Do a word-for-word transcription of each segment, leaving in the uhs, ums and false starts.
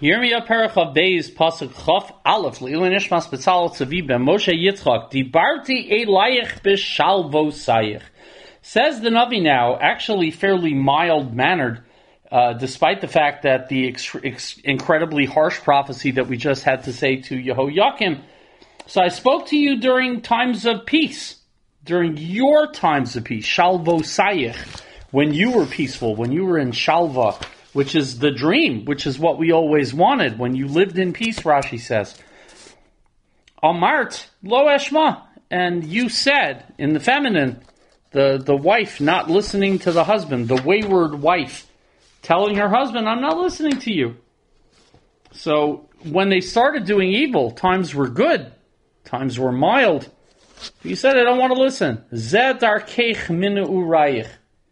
Yirmiyah Parachav Beis Pasuk Chaf Aleph Leilin Ishmas Betzalel Tzavi Ben Moshe Yitzchak Dibarti Elayich B'Shalvosayich. Says the Navi now, actually fairly mild-mannered, uh, despite the fact that the ex- ex- incredibly harsh prophecy that we just had to say to Yehoiakim. So I spoke to you during times of peace, during your times of peace, Shalvosayich, when you were peaceful, when you were in Shalva, which is the dream, which is what we always wanted, when you lived in peace, Rashi says. Amart lo eshma, and you said, in the feminine, the, the wife not listening to the husband, the wayward wife, telling her husband, I'm not listening to you. So, when they started doing evil, times were good, times were mild. You said, I don't want to listen. Zed darkeich minu urayich.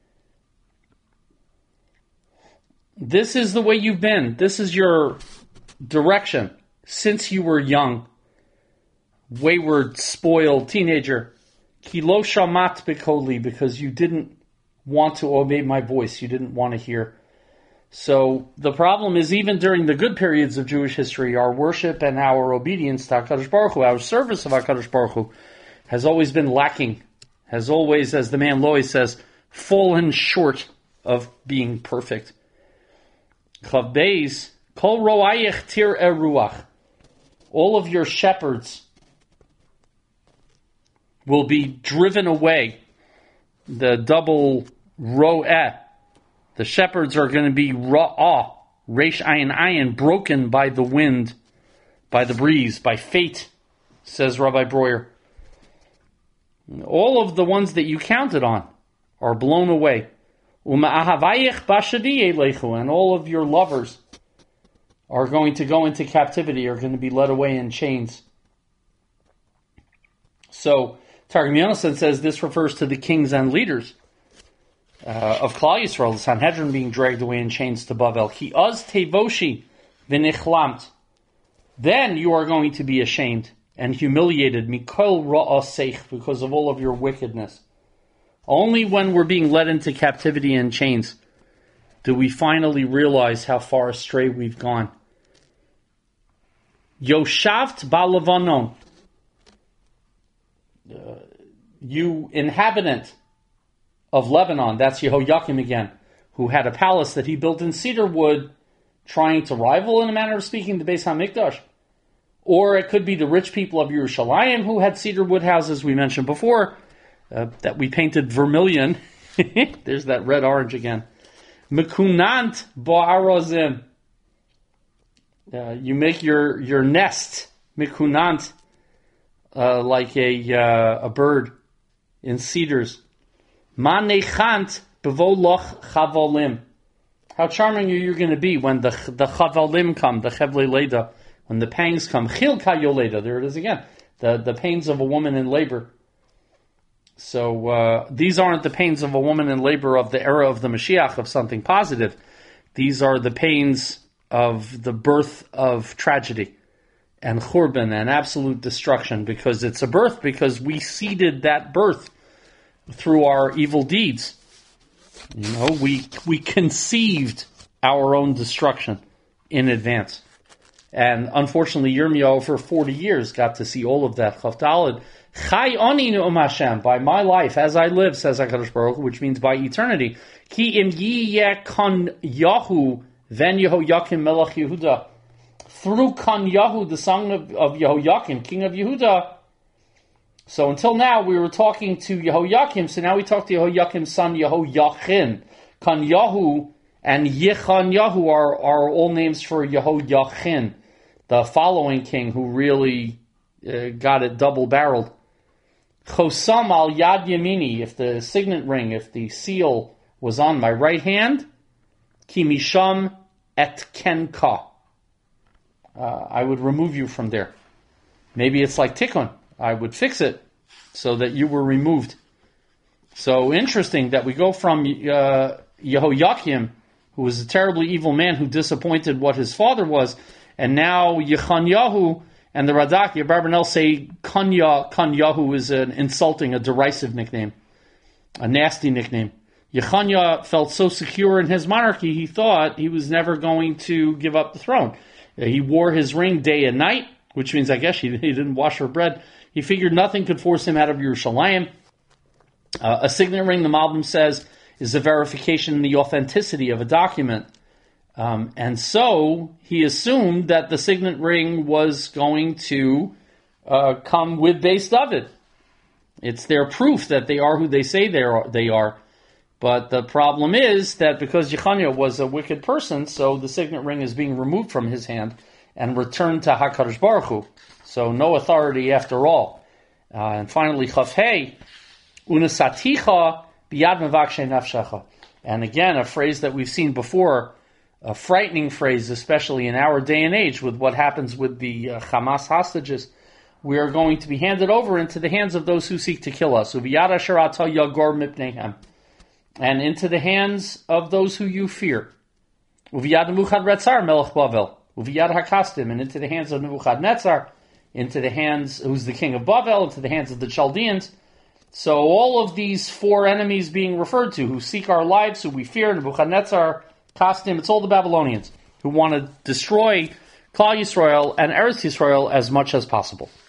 This is the way you've been. This is your direction since you were young. Wayward, spoiled teenager. Ki lo shamat b'koli, because you didn't want to obey my voice. You didn't want to hear. So the problem is, even during the good periods of Jewish history, our worship and our obedience to HaKadosh Baruch Hu, our service of HaKadosh Baruch Hu, has always been lacking. Has always, as the man Lois says, fallen short of being perfect. Chav Beis, Kol ro'ayich tir eruach. All of your shepherds will be driven away. The double ro'eh. The shepherds are going to be ra'ah, resh ayin ayin, broken by the wind, by the breeze, by fate, says Rabbi Breuer. All of the ones that you counted on are blown away. And all of your lovers are going to go into captivity, are going to be led away in chains. So, Targum Yonasan says this refers to the kings and leaders uh, of Klal Yisrael, the Sanhedrin being dragged away in chains to Bavel. Ki az tevoshi v'nichlamt. Then you are going to be ashamed and humiliated, mikol ra'aseich, because of all of your wickedness. Only when we're being led into captivity and chains do we finally realize how far astray we've gone. Yoshavt ba'levanon. Uh, you inhabitant of Lebanon, that's Yehoiakim again, who had a palace that he built in cedar wood, trying to rival, in a manner of speaking, the Beis HaMikdash. Or it could be the rich people of Yerushalayim who had cedar wood houses we mentioned before, Uh, that we painted vermilion. There's that red-orange again. Mekunant bo'arozim. Uh, you make your, your nest, mekunant, uh, like a uh, a bird in cedars. Manechant bevoloch chavolim. How charming are you going to be when the the chavolim come, the chevle leda, when the pangs come. Chil kayoleda. There it is again. The the pains of a woman in labor. So uh, these aren't the pains of a woman in labor of the era of the Mashiach, of something positive. These are the pains of the birth of tragedy and churban and absolute destruction, because it's a birth, because we seeded that birth through our evil deeds. You know, we we conceived our own destruction in advance. And unfortunately, Yirmiyahu for forty years got to see all of that. Chav Daled, Chai oni nu'um Hashem, by my life, as I live, says HaKadosh Baruch Hu, which means by eternity. Ki im yiyeh kon Yahu, then Yehoiakim melech Yehuda. Through Kon Yahu, the son of, of Yehoiakim, king of Yehuda. So until now, we were talking to Yehoiakim, so now we talk to Yehoiakim's son, Yehoiachin. Kon Yahu and Yechon Yahu are, are all names for Yehoiachin, the following king who really uh, got it double-barreled. Chosam al yad yamini, if the signet ring, if the seal was on my right hand, ki misham et kenka. Uh, I would remove you from there. Maybe it's like tikkun. I would fix it so that you were removed. So interesting that we go from uh, Yehoiakim, who was a terribly evil man who disappointed what his father was, and now Yechanyahu and the Radak, Yebarbanel say Kanya, Kanyahu is an insulting, a derisive nickname, a nasty nickname. Yechanya felt so secure in his monarchy, he thought he was never going to give up the throne. He wore his ring day and night, which means I guess he, he didn't wash her bread. He figured nothing could force him out of Yerushalayim. Uh, a signet ring, the Malbim says, is a verification in the authenticity of a document. Um, and so he assumed that the signet ring was going to uh, come with Beis David. It's their proof that they are who they say they are. They are. But the problem is that because Yechaniah was a wicked person, so the signet ring is being removed from his hand and returned to HaKadosh Baruch Hu. So no authority after all. Uh, and finally, Chaf Hey, Unasaticha biyad mevakshe nafshecha. And again, a phrase that we've seen before, a frightening phrase, especially in our day and age with what happens with the uh, Hamas hostages. We are going to be handed over into the hands of those who seek to kill us. Uviyad asher ata yagor mipneihem. And into the hands of those who you fear. Uviyad Nebuchadrezzar melech Bavel. Uviyad hakastim. And into the hands of Nebuchadnezzar. Into the hands, who's the king of Bavel. Into the hands of the Chaldeans. So all of these four enemies being referred to, who seek our lives, who we fear, Nebuchadnezzar, Kasdim, it's all the Babylonians who want to destroy Klal Yisrael and Eretz Yisrael as much as possible.